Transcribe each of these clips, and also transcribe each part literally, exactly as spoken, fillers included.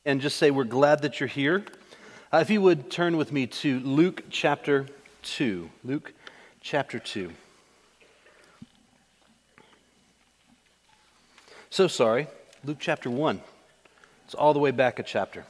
and just say we're glad that you're here. Uh, if you would turn with me to Luke chapter two. Luke chapter two. So sorry, Luke chapter one. It's all the way back a chapter.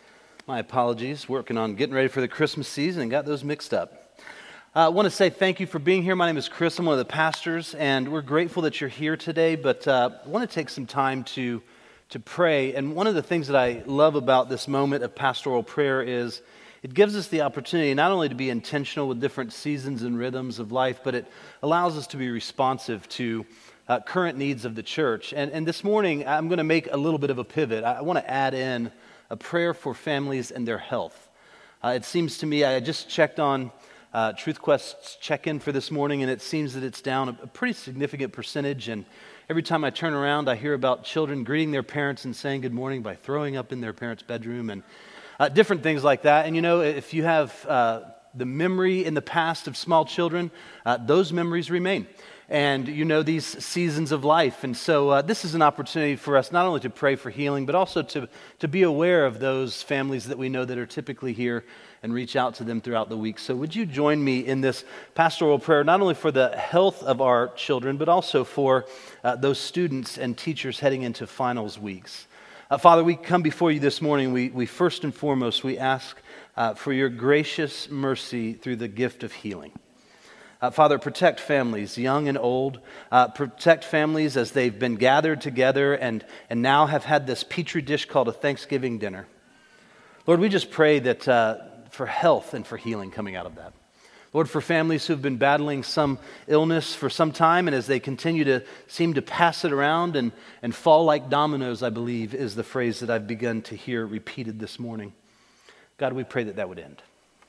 My apologies, working on getting ready for the Christmas season and got those mixed up. Uh, I want to say thank you for being here. My name is Chris. I'm one of the pastors, and we're grateful that you're here today, but uh, I want to take some time to to pray. And one of the things that I love about this moment of pastoral prayer is it gives us the opportunity not only to be intentional with different seasons and rhythms of life, but it allows us to be responsive to uh, current needs of the church. And, and this morning, I'm going to make a little bit of a pivot. I, I want to add in a prayer for families and their health. Uh, it seems to me, I just checked on uh, TruthQuest's check-in for this morning, and it seems that it's down a, a pretty significant percentage. And every time I turn around, I hear about children greeting their parents and saying good morning by throwing up in their parents' bedroom and uh, different things like that. And you know, if you have uh, the memory in the past of small children, uh, those memories remain. And you know these seasons of life. And so uh, this is an opportunity for us not only to pray for healing, but also to, to be aware of those families that we know that are typically here and reach out to them throughout the week. So would you join me in this pastoral prayer, not only for the health of our children, but also for uh, those students and teachers heading into finals weeks. Uh, Father, we come before you this morning. We, we first and foremost, we ask uh, for your gracious mercy through the gift of healing. Uh, Father, protect families, young and old. Uh, protect families as they've been gathered together and, and now have had this petri dish called a Thanksgiving dinner. Lord, we just pray that uh, for health and for healing coming out of that. Lord, for families who've been battling some illness for some time, and as they continue to seem to pass it around and, and fall like dominoes, I believe, is the phrase that I've begun to hear repeated this morning. God, we pray that that would end.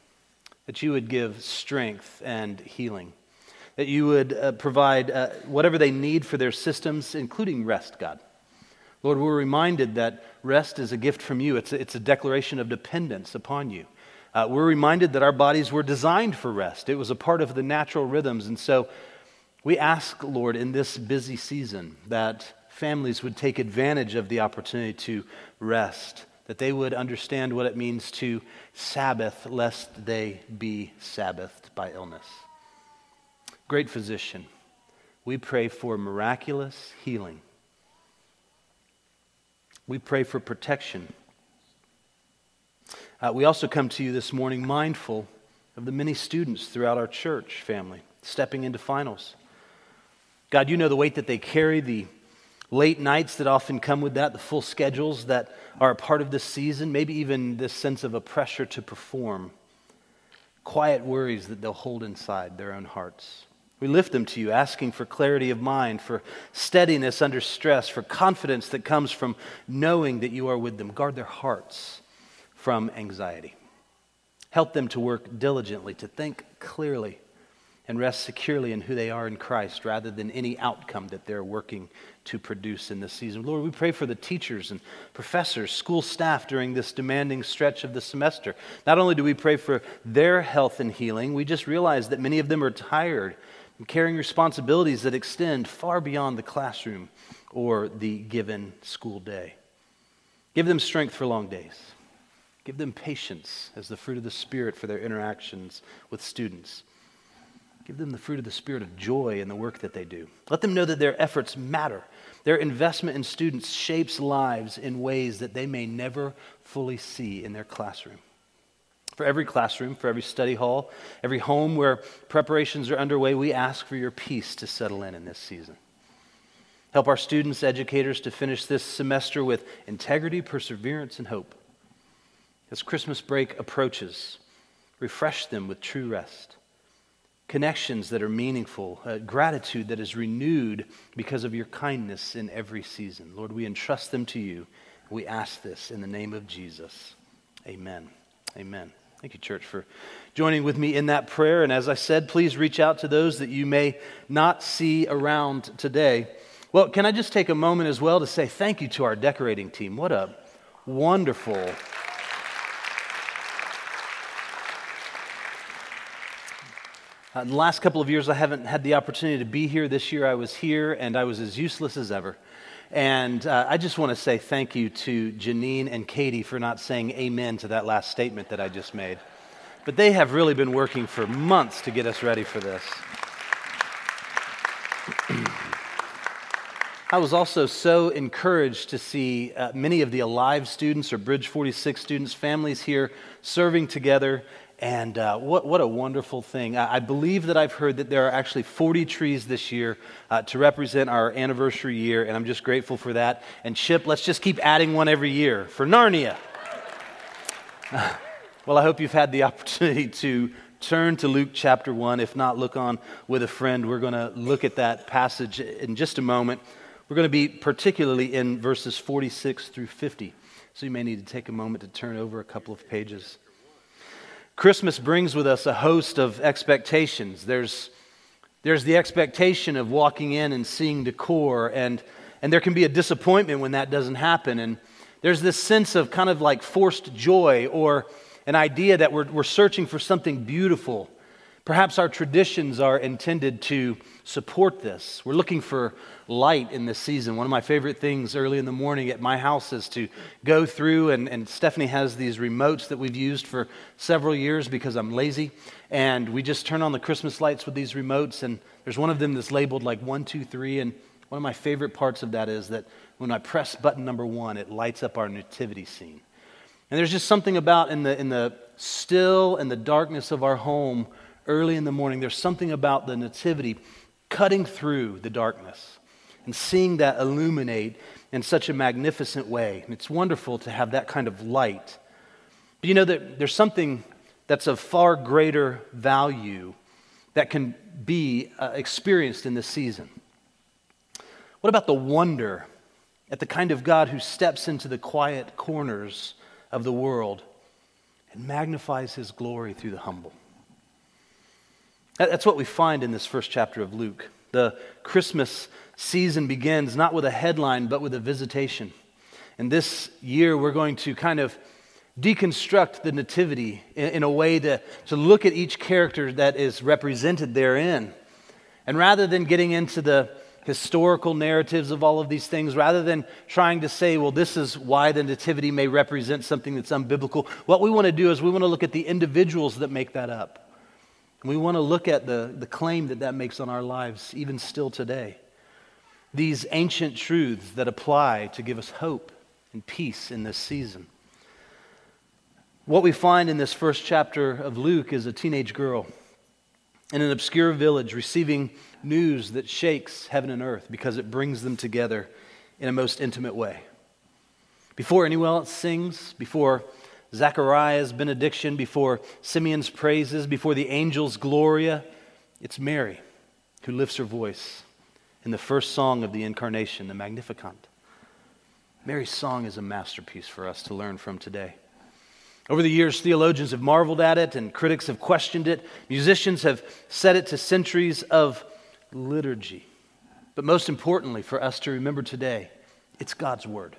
That you would give strength and healing. That you would uh, provide uh, whatever they need for their systems, including rest, God. Lord, we're reminded that rest is a gift from you. It's a, it's a declaration of dependence upon you. Uh, we're reminded that our bodies were designed for rest. It was a part of the natural rhythms. And so we ask, Lord, in this busy season, that families would take advantage of the opportunity to rest, that they would understand what it means to Sabbath, lest they be Sabbathed by illness. Great physician, we pray for miraculous healing. We pray for protection. Uh, we also come to you this morning mindful of the many students throughout our church family stepping into finals. God, you know the weight that they carry, the late nights that often come with that, the full schedules that are a part of this season, maybe even this sense of a pressure to perform, quiet worries that they'll hold inside their own hearts. We lift them to you, asking for clarity of mind, for steadiness under stress, for confidence that comes from knowing that you are with them. Guard their hearts from anxiety. Help them to work diligently, to think clearly, and rest securely in who they are in Christ rather than any outcome that they're working to produce in this season. Lord, we pray for the teachers and professors, school staff during this demanding stretch of the semester. Not only do we pray for their health and healing, we just realize that many of them are tired and carrying responsibilities that extend far beyond the classroom or the given school day. Give them strength for long days. Give them patience as the fruit of the Spirit for their interactions with students. Give them the fruit of the Spirit of joy in the work that they do. Let them know that their efforts matter. Their investment in students shapes lives in ways that they may never fully see in their classroom. For every classroom, for every study hall, every home where preparations are underway, we ask for your peace to settle in in this season. Help our students, educators, to finish this semester with integrity, perseverance, and hope. As Christmas break approaches, refresh them with true rest. Connections that are meaningful, uh, gratitude that is renewed because of your kindness in every season. Lord, we entrust them to you. We ask this in the name of Jesus. Amen. Amen. Thank you, church, for joining with me in that prayer. And as I said, please reach out to those that you may not see around today. Well, can I just take a moment as well to say thank you to our decorating team. What a wonderful... Uh, the last couple of years, I haven't had the opportunity to be here. This year, I was here, and I was as useless as ever. And uh, I just want to say thank you to Janine and Katie for not saying amen to that last statement that I just made. But they have really been working for months to get us ready for this. I was also so encouraged to see uh, many of the Alive students or Bridge forty-six students, families here serving together. And uh, what, what a wonderful thing. I, I believe that I've heard that there are actually forty trees this year uh, to represent our anniversary year, and I'm just grateful for that. And Chip, let's just keep adding one every year for Narnia. Uh, well, I hope you've had the opportunity to turn to Luke chapter one. If not, look on with a friend. We're going to look at that passage in just a moment. We're going to be particularly in verses forty-six through fifty. So you may need to take a moment to turn over a couple of pages. Christmas brings with us a host of expectations. There's, there's the expectation of walking in and seeing decor, and, and there can be a disappointment when that doesn't happen. And there's this sense of kind of like forced joy, or an idea that we're, we're searching for something beautiful. Perhaps our traditions are intended to support this. We're looking for light in this season. One of my favorite things early in the morning at my house is to go through, and, and Stephanie has these remotes that we've used for several years because I'm lazy, and we just turn on the Christmas lights with these remotes, and there's one of them that's labeled like one, two, three, and one of my favorite parts of that is that when I press button number one, it lights up our nativity scene. And there's just something about in the in the still and the darkness of our home early in the morning, there's something about the nativity cutting through the darkness and seeing that illuminate in such a magnificent way. And it's wonderful to have that kind of light. But you know that there's something that's of far greater value that can be uh, experienced in this season. What about the wonder at the kind of God who steps into the quiet corners of the world and magnifies his glory through the humble? That's what we find in this first chapter of Luke. The Christmas season begins not with a headline, but with a visitation. And this year we're going to kind of deconstruct the nativity in, in a way to, to look at each character that is represented therein. And rather than getting into the historical narratives of all of these things, rather than trying to say, well, this is why the nativity may represent something that's unbiblical, what we want to do is we want to look at the individuals that make that up. And we want to look at the, the claim that that makes on our lives, even still today. These ancient truths that apply to give us hope and peace in this season. What we find in this first chapter of Luke is a teenage girl in an obscure village receiving news that shakes heaven and earth because it brings them together in a most intimate way. Before anyone else sings, before Zechariah's benediction, before Simeon's praises, before the angel's Gloria, it's Mary who lifts her voice in the first song of the Incarnation, the Magnificat. Mary's song is a masterpiece for us to learn from today. Over the years, theologians have marveled at it and critics have questioned it. Musicians have set it to centuries of liturgy. But most importantly for us to remember today, it's God's Word.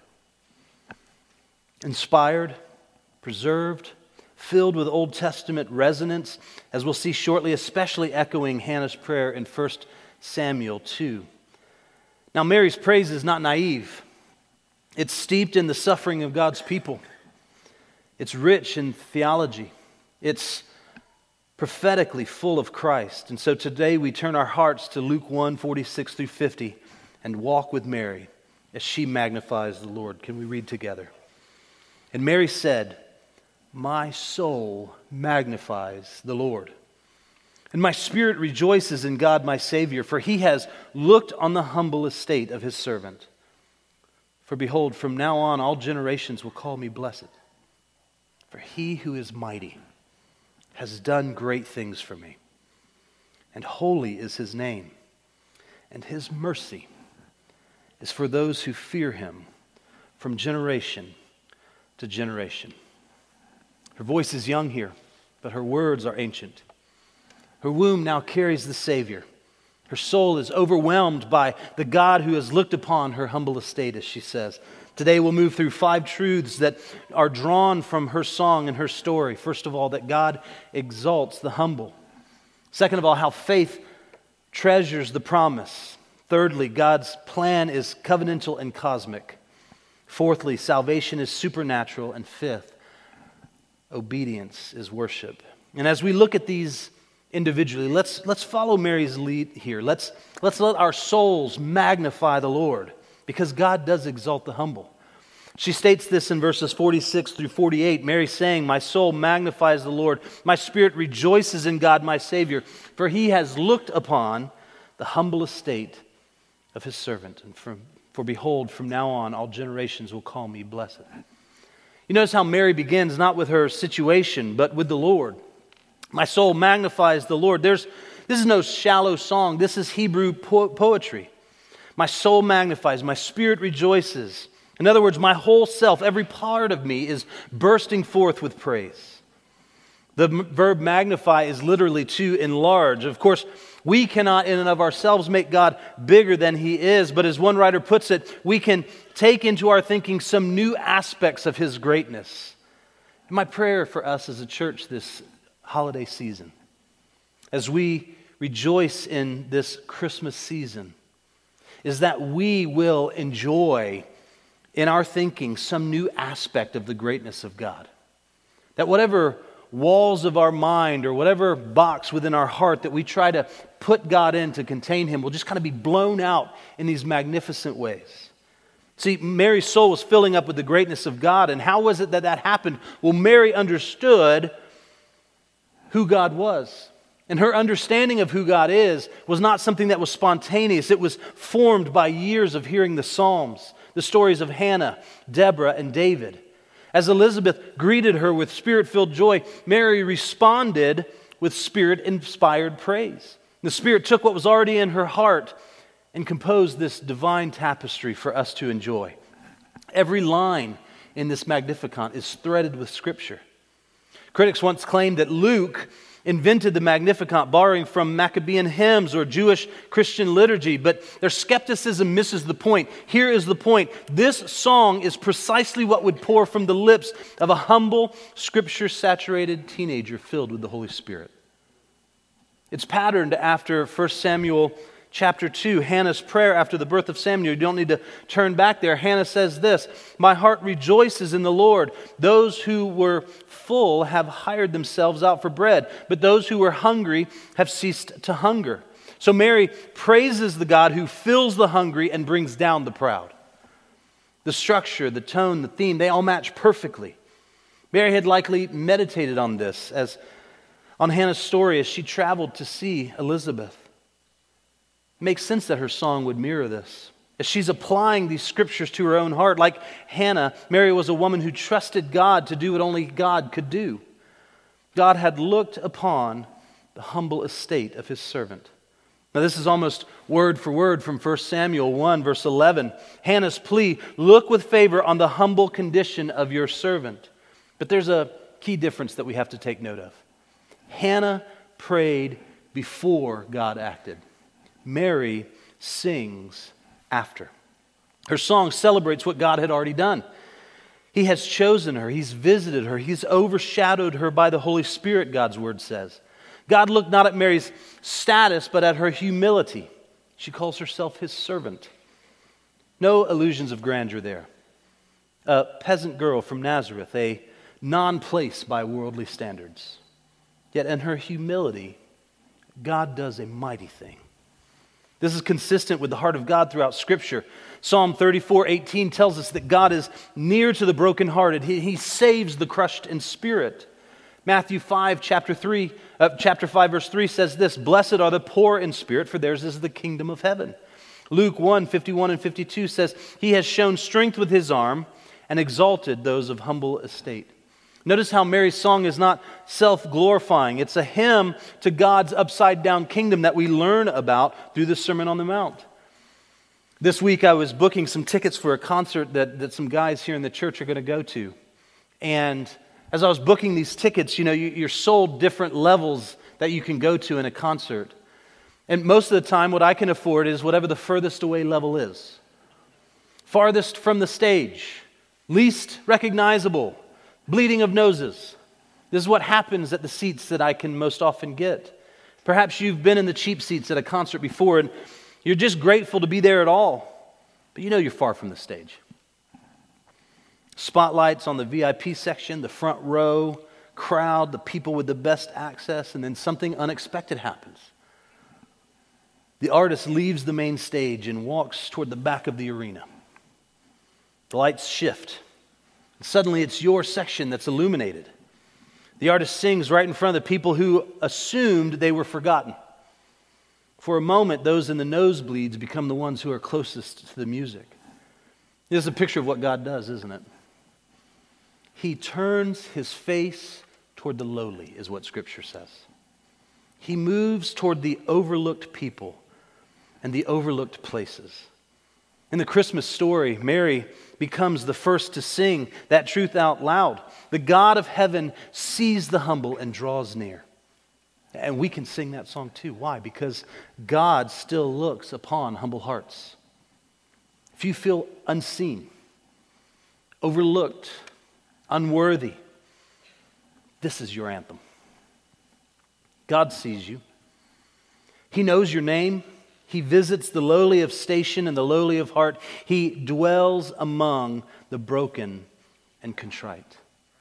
Inspired, preserved, filled with Old Testament resonance, as we'll see shortly, especially echoing Hannah's prayer in First Samuel two. Now, Mary's praise is not naive. It's steeped in the suffering of God's people. It's rich in theology. It's prophetically full of Christ. And so today we turn our hearts to Luke one, forty-six through fifty and walk with Mary as she magnifies the Lord. Can we read together? And Mary said, "My soul magnifies the Lord, and my spirit rejoices in God my Savior, for he has looked on the humble estate of his servant. For behold, from now on all generations will call me blessed. For he who is mighty has done great things for me, and holy is his name, and his mercy is for those who fear him from generation to generation." Her voice is young here, but her words are ancient. Her womb now carries the Savior. Her soul is overwhelmed by the God who has looked upon her humble estate, as she says. Today we'll move through five truths that are drawn from her song and her story. First of all, that God exalts the humble. Second of all, how faith treasures the promise. Thirdly, God's plan is covenantal and cosmic. Fourthly, salvation is supernatural. And fifth, obedience is worship. And as we look at these individually, let's, let's follow Mary's lead here. Let's, let's let our souls magnify the Lord, because God does exalt the humble. She states this in verses forty-six through forty-eight. Mary saying, "My soul magnifies the Lord. My spirit rejoices in God my Savior, for he has looked upon the humble estate of his servant. And from, for behold, from now on all generations will call me blessed." You notice how Mary begins not with her situation, but with the Lord. My soul magnifies the Lord. There's, this is no shallow song. This is Hebrew po- poetry. My soul magnifies, my spirit rejoices. In other words, my whole self, every part of me is bursting forth with praise. The m- verb magnify is literally to enlarge. Of course, we cannot in and of ourselves make God bigger than he is, but as one writer puts it, we can take into our thinking some new aspects of his greatness. And my prayer for us as a church this holiday season, as we rejoice in this Christmas season, is that we will enjoy in our thinking some new aspect of the greatness of God. That whatever walls of our mind or whatever box within our heart that we try to put God in to contain him will just kind of be blown out in these magnificent ways. See, Mary's soul was filling up with the greatness of God. And how was it that that happened? Well, Mary understood who God was. And her understanding of who God is was not something that was spontaneous. It was formed by years of hearing the Psalms, the stories of Hannah, Deborah, and David. As Elizabeth greeted her with spirit-filled joy, Mary responded with spirit-inspired praise. The Spirit took what was already in her heart and composed this divine tapestry for us to enjoy. Every line in this Magnificat is threaded with Scripture. Critics once claimed that Luke invented the Magnificat borrowing from Maccabean hymns or Jewish Christian liturgy, but their skepticism misses the point. Here is the point. This song is precisely what would pour from the lips of a humble, Scripture-saturated teenager filled with the Holy Spirit. It's patterned after First Samuel chapter two, Hannah's prayer after the birth of Samuel. You don't need to turn back there. Hannah says this, "My heart rejoices in the Lord. Those who were full have hired themselves out for bread, but those who were hungry have ceased to hunger." So Mary praises the God who fills the hungry and brings down the proud. The structure, the tone, the theme, they all match perfectly. Mary had likely meditated on this, as on Hannah's story as she traveled to see Elizabeth. It makes sense that her song would mirror this. As she's applying these scriptures to her own heart, like Hannah, Mary was a woman who trusted God to do what only God could do. God had looked upon the humble estate of his servant. Now this is almost word for word from First Samuel one, verse eleven. Hannah's plea, "Look with favor on the humble condition of your servant." But there's a key difference that we have to take note of. Hannah prayed before God acted. Mary sings after. Her song celebrates what God had already done. He has chosen her. He's visited her. He's overshadowed her by the Holy Spirit, God's word says. God looked not at Mary's status, but at her humility. She calls herself his servant. No illusions of grandeur there. A peasant girl from Nazareth, a non-place by worldly standards. Yet in her humility, God does a mighty thing. This is consistent with the heart of God throughout Scripture. Psalm thirty-four eighteen tells us that God is near to the brokenhearted. He, he saves the crushed in spirit. Matthew five, chapter three, uh, chapter five, verse three says this: "Blessed are the poor in spirit, for theirs is the kingdom of heaven." Luke one, fifty-one and fifty-two says, "He has shown strength with his arm and exalted those of humble estate." Notice how Mary's song is not self-glorifying. It's a hymn to God's upside-down kingdom that we learn about through the Sermon on the Mount. This week I was booking some tickets for a concert that, that some guys here in the church are going to go to. And as I was booking these tickets, you know, you, you're sold different levels that you can go to in a concert. And most of the time what I can afford is whatever the furthest away level is. Farthest from the stage, least recognizable, bleeding of noses. This is what happens at the seats that I can most often get. Perhaps you've been in the cheap seats at a concert before, and You're just grateful to be there at all, but you know you're far from the stage. Spotlights on the V I P section, the front row, crowd, the people with the best access, and then something unexpected happens. The artist leaves the main stage and walks toward the back of the arena. The lights shift. And suddenly it's your section that's illuminated. The artist sings right in front of the people who assumed they were forgotten. For a moment, those in the nosebleeds become the ones who are closest to the music. This is a picture of what God does, isn't it? He turns his face toward the lowly, is what Scripture says. He moves toward the overlooked people and the overlooked places. In the Christmas story, Mary becomes the first to sing that truth out loud. The God of heaven sees the humble and draws near. And we can sing that song too. Why? Because God still looks upon humble hearts. If you feel unseen, overlooked, unworthy, this is your anthem. God sees you. He knows your name. He visits the lowly of station and the lowly of heart. He dwells among the broken and contrite.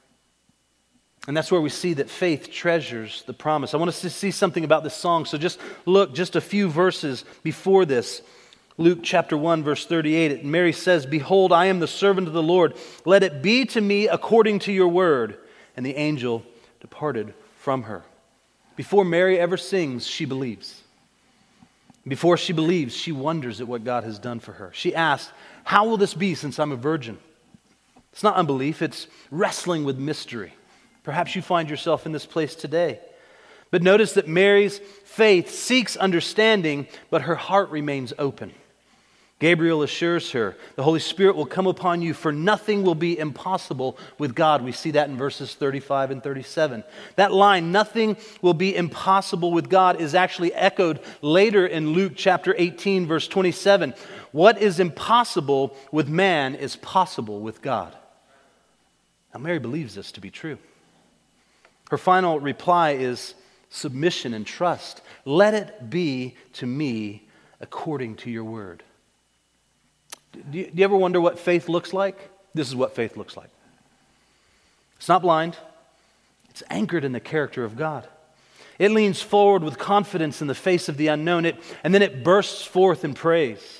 And that's where we see that faith treasures the promise. I want us to see something about this song. So just look just a few verses before this. Luke chapter one, verse thirty-eight. And Mary says, "Behold, I am the servant of the Lord. Let it be to me according to your word." And the angel departed from her. Before Mary ever sings, she believes. Before she believes, she wonders at what God has done for her. She asks, "How will this be since I'm a virgin?" It's not unbelief, it's wrestling with mystery. Perhaps you find yourself in this place today. But notice that Mary's faith seeks understanding, but her heart remains open. Gabriel assures her, the Holy Spirit will come upon you, for nothing will be impossible with God. We see that in verses thirty-five and thirty-seven. That line, "nothing will be impossible with God," is actually echoed later in Luke chapter eighteen, verse twenty-seven. What is impossible with man is possible with God. Now, Mary believes this to be true. Her final reply is submission and trust. Let it be to me according to your word. Do you, do you ever wonder what faith looks like? This is what faith looks like. It's not blind. It's anchored in the character of God. It leans forward with confidence in the face of the unknown, it, and then it bursts forth in praise.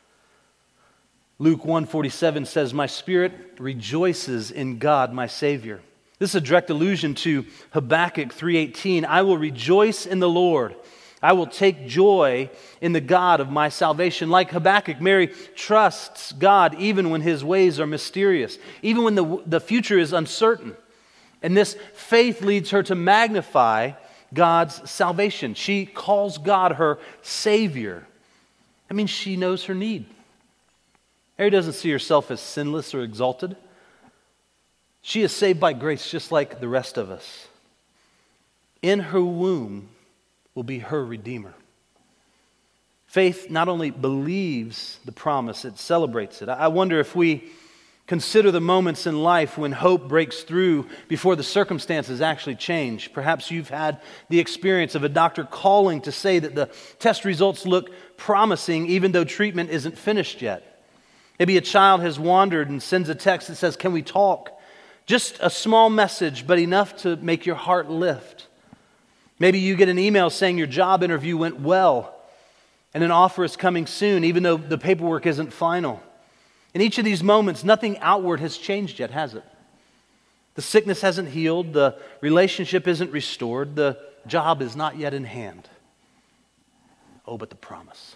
Luke one forty-seven says, "My spirit rejoices in God, my Savior." This is a direct allusion to Habakkuk three eighteen. "I will rejoice in the Lord. I will take joy in the God of my salvation." Like Habakkuk, Mary trusts God even when his ways are mysterious, even when the, the future is uncertain. And this faith leads her to magnify God's salvation. She calls God her Savior. That means she knows her need. Mary doesn't see herself as sinless or exalted. She is saved by grace just like the rest of us. In her womb will be her Redeemer. Faith not only believes the promise, it celebrates it. I wonder if we consider the moments in life when hope breaks through before the circumstances actually change. Perhaps you've had the experience of a doctor calling to say that the test results look promising even though treatment isn't finished yet. Maybe a child has wandered and sends a text that says, "Can we talk?" Just a small message, but enough to make your heart lift. Maybe you get an email saying your job interview went well and an offer is coming soon, even though the paperwork isn't final. In each of these moments, nothing outward has changed yet, has it? The sickness hasn't healed, the relationship isn't restored, the job is not yet in hand. Oh, but the promise.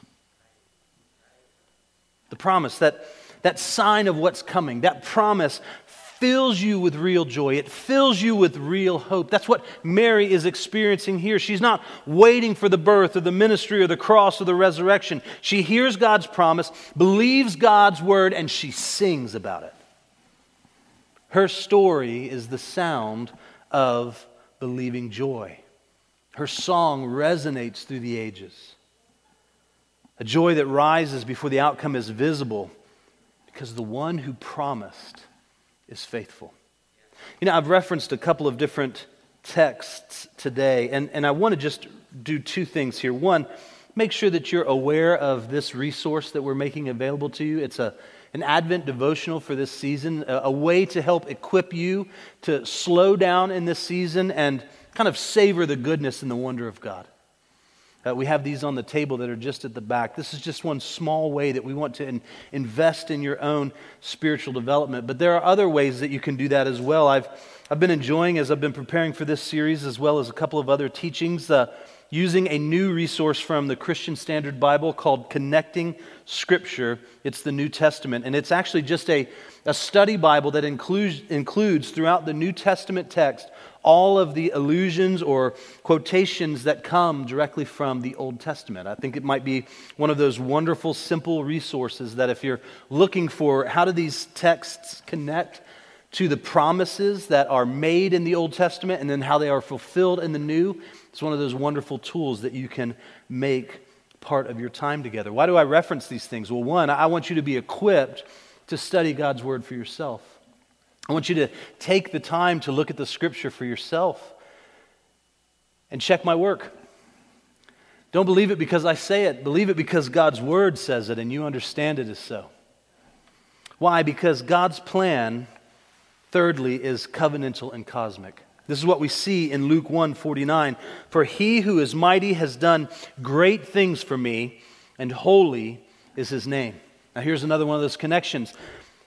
The promise, that, that sign of what's coming, that promise fills you with real joy. It fills you with real hope. That's what Mary is experiencing here. She's not waiting for the birth or the ministry or the cross or the resurrection. She hears God's promise, believes God's word, and she sings about it. Her story is the sound of believing joy. Her song resonates through the ages. A joy that rises before the outcome is visible because the one who promised is faithful. You know, I've referenced a couple of different texts today, and, and I want to just do two things here. One, make sure that you're aware of this resource that we're making available to you. It's a an Advent devotional for this season, a, a way to help equip you to slow down in this season and kind of savor the goodness and the wonder of God. Uh, we have these on the table that are just at the back. This is just one small way that we want to in, invest in your own spiritual development. But there are other ways that you can do that as well. I've I've been enjoying, as I've been preparing for this series, as well as a couple of other teachings, uh, using a new resource from the Christian Standard Bible called Connecting Scripture. It's the New Testament, and it's actually just a, a study Bible that includes, includes throughout the New Testament text all of the allusions or quotations that come directly from the Old Testament. I think it might be one of those wonderful, simple resources that if you're looking for how do these texts connect to the promises that are made in the Old Testament and then how they are fulfilled in the New, it's one of those wonderful tools that you can make part of your time together. Why do I reference these things? Well, one, I want you to be equipped to study God's Word for yourself. I want you to take the time to look at the Scripture for yourself and check my work. Don't believe it because I say it. Believe it because God's Word says it and you understand it as so. Why? Because God's plan, thirdly, is covenantal and cosmic. This is what we see in Luke one forty-nine. For he who is mighty has done great things for me, and holy is his name. Now here's another one of those connections.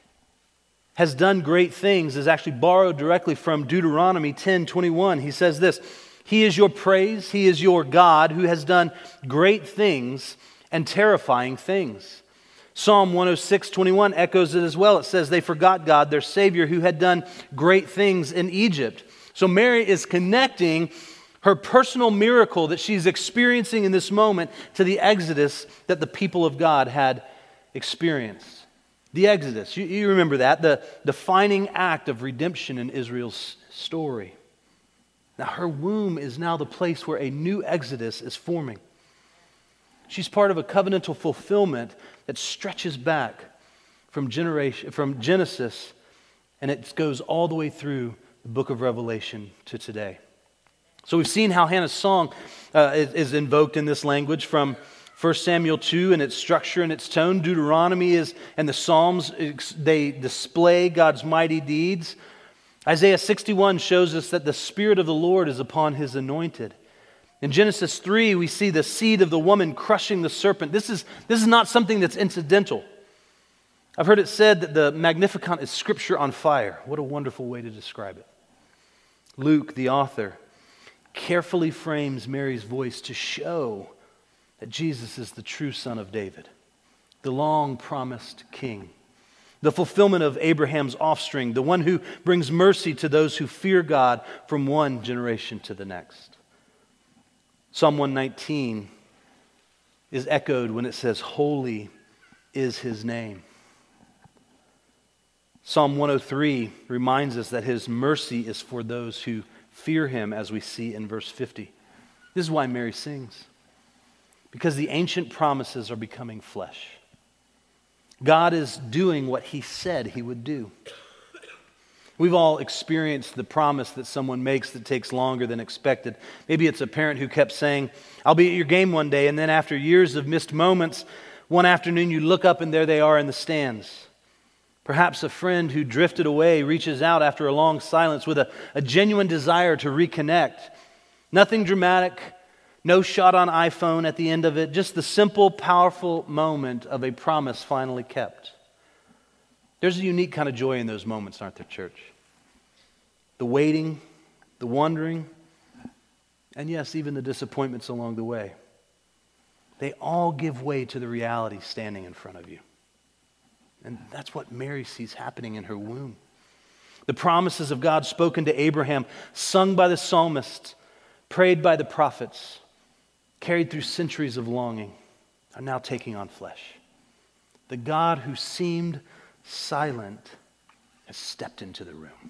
Has done great things is actually borrowed directly from Deuteronomy ten twenty-one. He says this, He is your praise, He is your God who has done great things and terrifying things. Psalm one oh six twenty-one echoes it as well. It says they forgot God, their Savior, who had done great things in Egypt. So Mary is connecting her personal miracle that she's experiencing in this moment to the Exodus that the people of God had experienced. The Exodus, you, you remember that, the defining act of redemption in Israel's story. Now her womb is now the place where a new Exodus is forming. She's part of a covenantal fulfillment that stretches back from generation, from Genesis, and it goes all the way through the book of Revelation to today. So we've seen how Hannah's song uh, is, is invoked in this language from First Samuel two and its structure and its tone. Deuteronomy is, and the Psalms, they display God's mighty deeds. Isaiah sixty-one shows us that the Spirit of the Lord is upon His anointed. In Genesis three, we see the seed of the woman crushing the serpent. This is, this is not something that's incidental. I've heard it said that the Magnificat is Scripture on fire. What a wonderful way to describe it. Luke, the author, carefully frames Mary's voice to show that Jesus is the true Son of David, the long-promised King, the fulfillment of Abraham's offspring, the one who brings mercy to those who fear God from one generation to the next. Psalm one nineteen is echoed when it says, Holy is His name. Psalm one oh three reminds us that His mercy is for those who fear Him, as we see in verse fifty. This is why Mary sings. Because the ancient promises are becoming flesh. God is doing what He said He would do. We've all experienced the promise that someone makes that takes longer than expected. Maybe it's a parent who kept saying, I'll be at your game one day, and then after years of missed moments, one afternoon you look up and there they are in the stands. Perhaps a friend who drifted away reaches out after a long silence with a, a genuine desire to reconnect. Nothing dramatic, no shot on iPhone at the end of it, just the simple, powerful moment of a promise finally kept. There's a unique kind of joy in those moments, aren't there, church? The waiting, the wondering, and yes, even the disappointments along the way. They all give way to the reality standing in front of you. And that's what Mary sees happening in her womb. The promises of God spoken to Abraham, sung by the psalmists, prayed by the prophets, carried through centuries of longing, are now taking on flesh. The God who seemed silent has stepped into the room.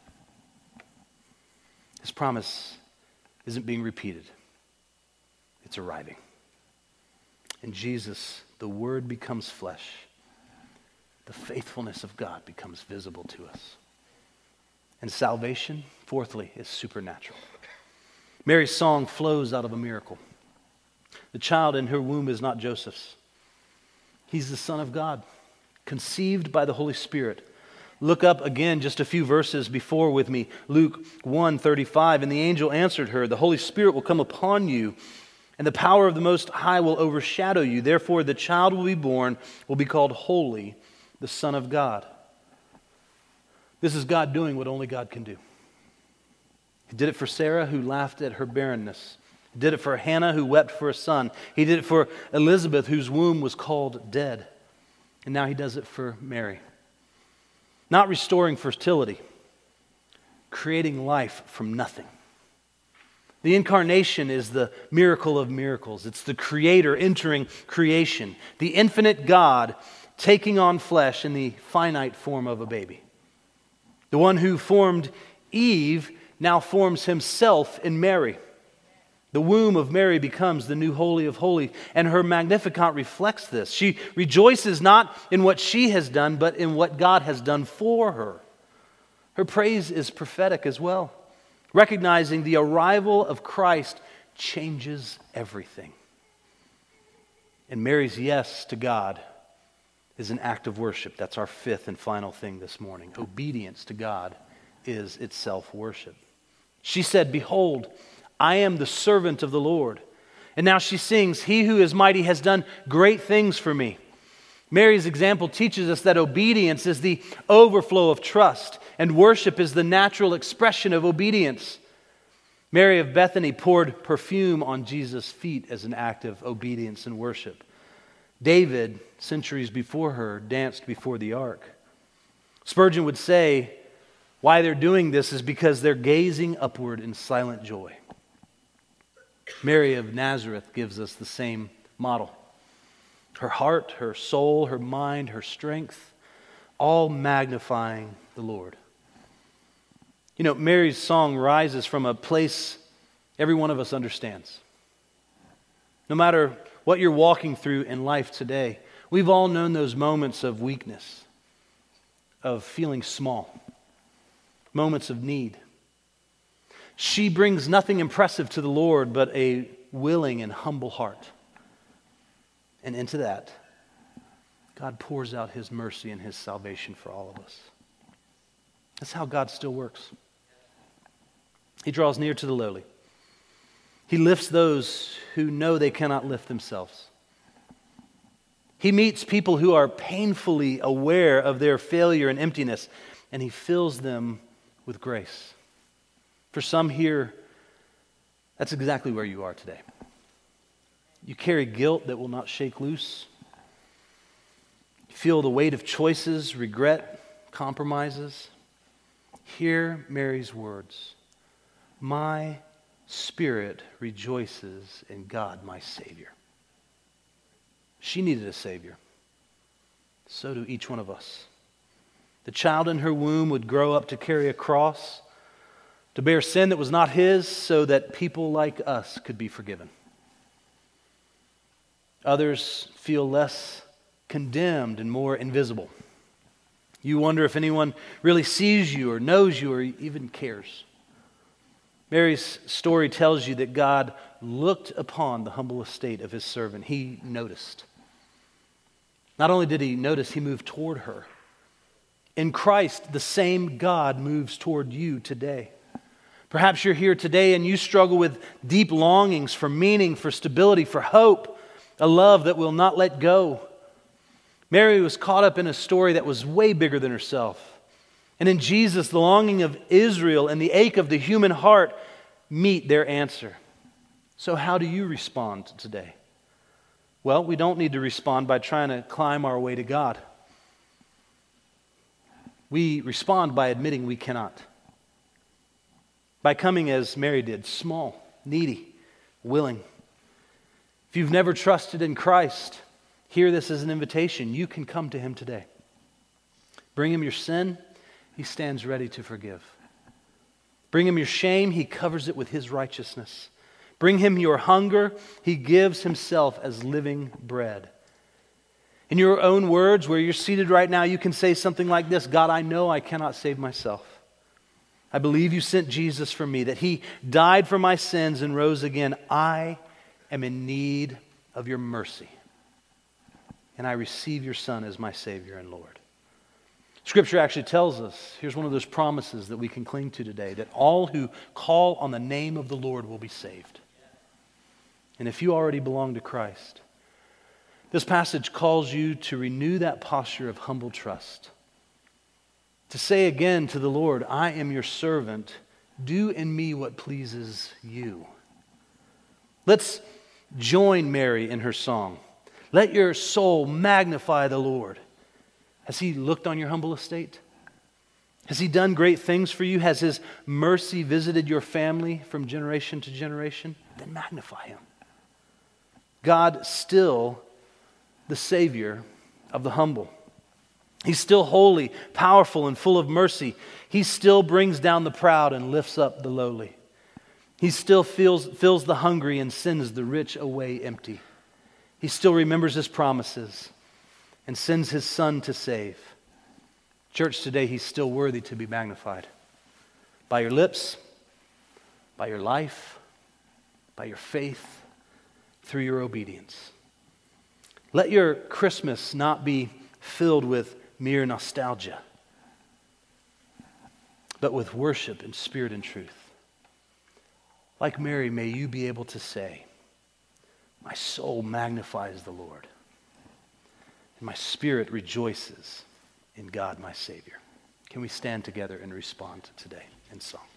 His promise isn't being repeated. It's arriving. In Jesus, the Word becomes flesh. The faithfulness of God becomes visible to us. And salvation, fourthly, is supernatural. Mary's song flows out of a miracle. The child in her womb is not Joseph's. He's the Son of God, conceived by the Holy Spirit. Look up again just a few verses before with me. Luke one thirty-five, and the angel answered her, the Holy Spirit will come upon you, and the power of the Most High will overshadow you. Therefore, the child will be born, will be called Holy, the Son of God. This is God doing what only God can do. He did it for Sarah, who laughed at her barrenness. He did it for Hannah, who wept for a son. He did it for Elizabeth, whose womb was called dead. And now he does it for Mary. Not restoring fertility, creating life from nothing. The incarnation is the miracle of miracles. It's the Creator entering creation. The infinite God taking on flesh in the finite form of a baby. The one who formed Eve now forms himself in Mary. The womb of Mary becomes the new Holy of Holies, and her Magnificat reflects this. She rejoices not in what she has done, but in what God has done for her. Her praise is prophetic as well, recognizing the arrival of Christ changes everything. And Mary's yes to God is an act of worship. That's our fifth and final thing this morning. Obedience to God is itself worship. She said, "Behold, I am the servant of the Lord." And now she sings, "He who is mighty has done great things for me." Mary's example teaches us that obedience is the overflow of trust, and worship is the natural expression of obedience. Mary of Bethany poured perfume on Jesus' feet as an act of obedience and worship. David, centuries before her, danced before the ark. Spurgeon would say, why they're doing this is because they're gazing upward in silent joy. Mary of Nazareth gives us the same model. Her heart, her soul, her mind, her strength, all magnifying the Lord. You know, Mary's song rises from a place every one of us understands. No matter what you're walking through in life today, we've all known those moments of weakness, of feeling small, moments of need. She brings nothing impressive to the Lord but a willing and humble heart. And into that, God pours out His mercy and His salvation for all of us. That's how God still works. He draws near to the lowly. He lifts those who know they cannot lift themselves. He meets people who are painfully aware of their failure and emptiness, and He fills them with grace. For some here, that's exactly where you are today. You carry guilt that will not shake loose. You feel the weight of choices, regret, compromises. Hear Mary's words. My spirit rejoices in God, my Savior. She needed a Savior. So do each one of us. The child in her womb would grow up to carry a cross, to bear sin that was not his, so that people like us could be forgiven. Others feel less condemned and more invisible. You wonder if anyone really sees you or knows you or even cares. Mary's story tells you that God looked upon the humble estate of His servant. He noticed. Not only did He notice, He moved toward her. In Christ, the same God moves toward you today. Perhaps you're here today and you struggle with deep longings for meaning, for stability, for hope, a love that will not let go. Mary was caught up in a story that was way bigger than herself. And in Jesus, the longing of Israel and the ache of the human heart meet their answer. So how do you respond today? Well, we don't need to respond by trying to climb our way to God. We respond by admitting we cannot. By coming as Mary did, small, needy, willing. If you've never trusted in Christ, hear this as an invitation. You can come to Him today. Bring Him your sin. He stands ready to forgive. Bring Him your shame. He covers it with His righteousness. Bring Him your hunger. He gives Himself as living bread. In your own words, where you're seated right now, you can say something like this: God, I know I cannot save myself. I believe You sent Jesus for me, that He died for my sins and rose again. I am in need of your mercy, and I receive your Son as my Savior and Lord. Scripture actually tells us, here's one of those promises that we can cling to today, that all who call on the name of the Lord will be saved. And if you already belong to Christ, this passage calls you to renew that posture of humble trust. To say again to the Lord, I am your servant. Do in me what pleases you. Let's join Mary in her song. Let your soul magnify the Lord. Has He looked on your humble estate? Has He done great things for you? Has His mercy visited your family from generation to generation? Then magnify Him. God still the Savior of the humble. He's still holy, powerful, and full of mercy. He still brings down the proud and lifts up the lowly. He still fills, fills the hungry and sends the rich away empty. He still remembers His promises and sends His Son to save. Church, today He's still worthy to be magnified. By your lips, by your life, by your faith, through your obedience. Let your Christmas not be filled with mere nostalgia, but with worship in spirit and truth. Like Mary, may you be able to say, my soul magnifies the Lord, and my spirit rejoices in God my Savior. Can we stand together and respond today in song?